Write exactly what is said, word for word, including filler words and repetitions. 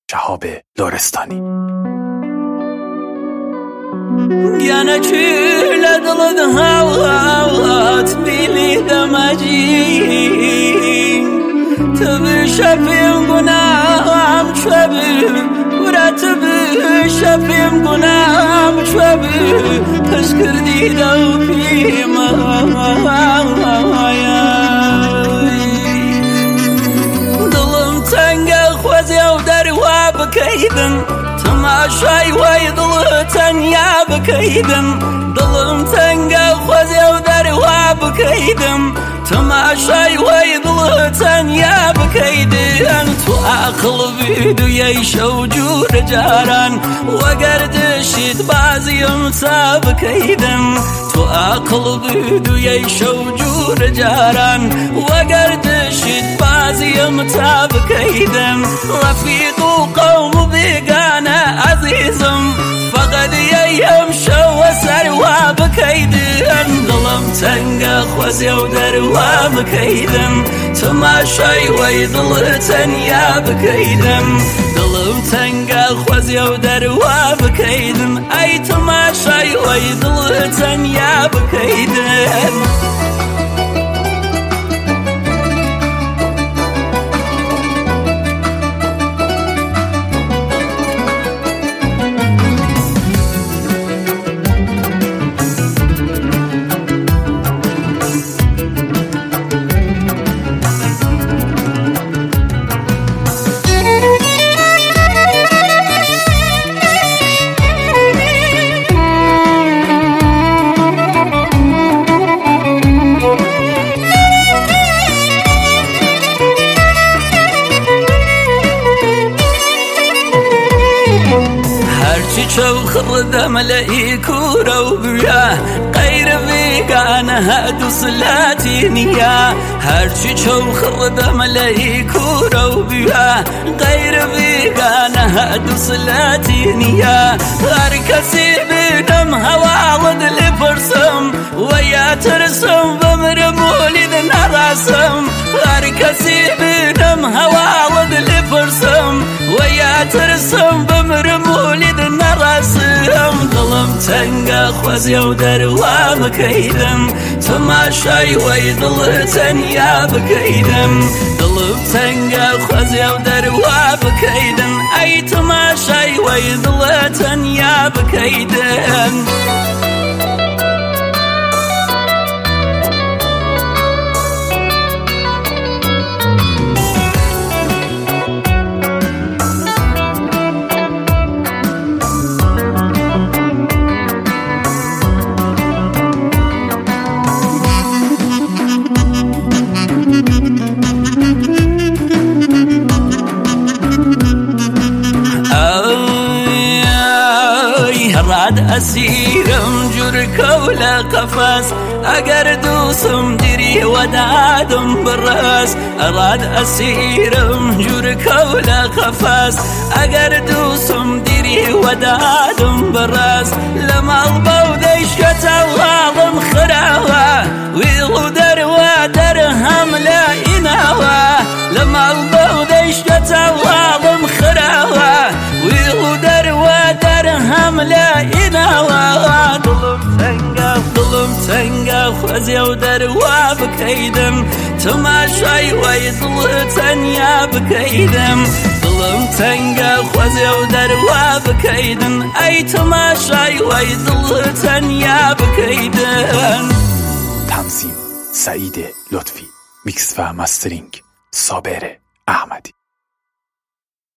شهاب لرستانی. گیانه چیل دلد هوات بیلی دمجی تبی شفیم گناهم چوبی ورا تبی شفیم گناهم چوبی پس کردی دو پیما دلم تنگ خوزی و در واب کیدن تماشای وای دل تنیا بکیدم دلم تنگ خوزی و در واب کیدم تماشای وای دل تنیا بکیدم تو عقل بیدو ییش و جور جاران وگردشید بازیم تا بکیدم تو عقل بیدو ییش و جور جاران وگردشید بازیم تا بکیدم رفیق و قوم بیگانه عزیزم فقط ییم شو سروا بکیدن دلم تنگ خوزی و دروا بکیدم تماشای وی دل تنیا بکیدم دلم تنگ خوزی و دروا بکیدم ای تماشای وی دل تنیا بکیدم شو خردم لئيكو روبيا غير بيقان هادو صلاتي نيا هرشي شو خردم لئيكو روبيا غير بيقان هادو صلاتي نيا غير كسي بينم هواود لفرسم ويا ترسم بمر مولد نراسم غير كسي بينم هواود لفرسم ويا ترسم بمر مولد نراسم دلم تنگ خوزی و دروا بکیدم تماشای وی دل تنیا بکیدم دلم تنگ خوزی و دروا بکیدم ای تماشای وی دل تنیا بکیدم راد أسيرم جرك ولا قفاس أقر دوسم دري ودادم بالراس راد أسيرم جرك ولا قفاس أقر دوسم دري ودادم بالراس لما البو ديشكت الغالم خراوة ويغدر ودرهم لا إناوة لما البو ديشكت الغالم خراوة ويغدر ودرهم لا إناوة دلم تنقى دلم تنقى خوزي ودروا بكيدم تماشاي ويدل تنيا بكيدم دلم تنقى خوزي ودروا بكيدم أي تماشاي ويدل تنيا بكيدم. تنظیم سعید لطفی، میکس و مسترینگ صابر احمدی.